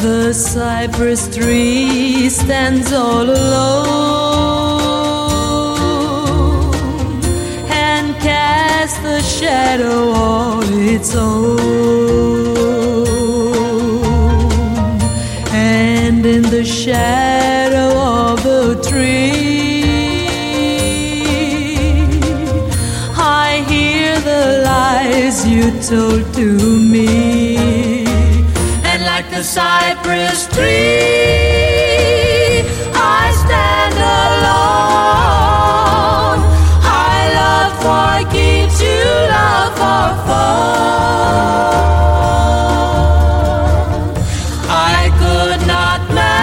The cypress tree stands all alone and casts a shadow all its own. And in the shadow of the tree, I hear the lies you told to me. Like the cypress tree, I stand alone. I love forgives you, love for fun. I could not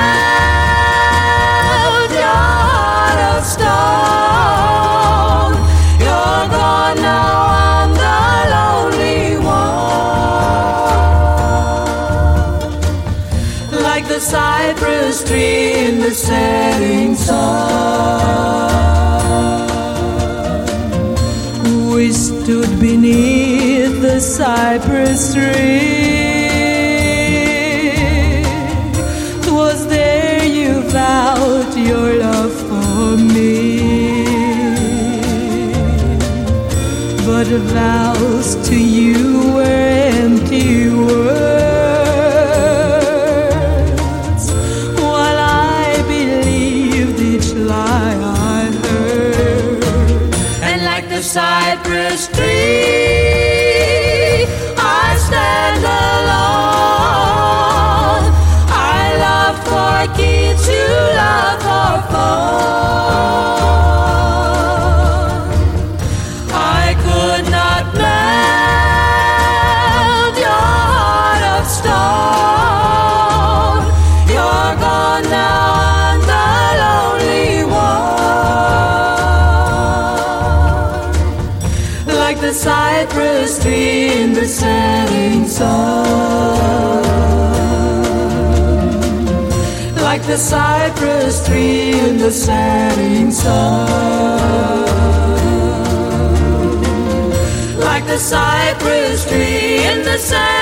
melt your heart of stone. You're gone now, I'm the lonely one. Like the cypress tree in the setting sun, we stood beneath the cypress tree. 'Twas there you vowed your love for me, but vows to you were empty words. Cypress tree, I stand alone. I love forgives you, love for fun. I could not melt your heart of stone. You're gone now, I'm the lonely one. Like the cypress tree in the setting sun, like the cypress tree in the setting sun, like the cypress tree in the setting sun.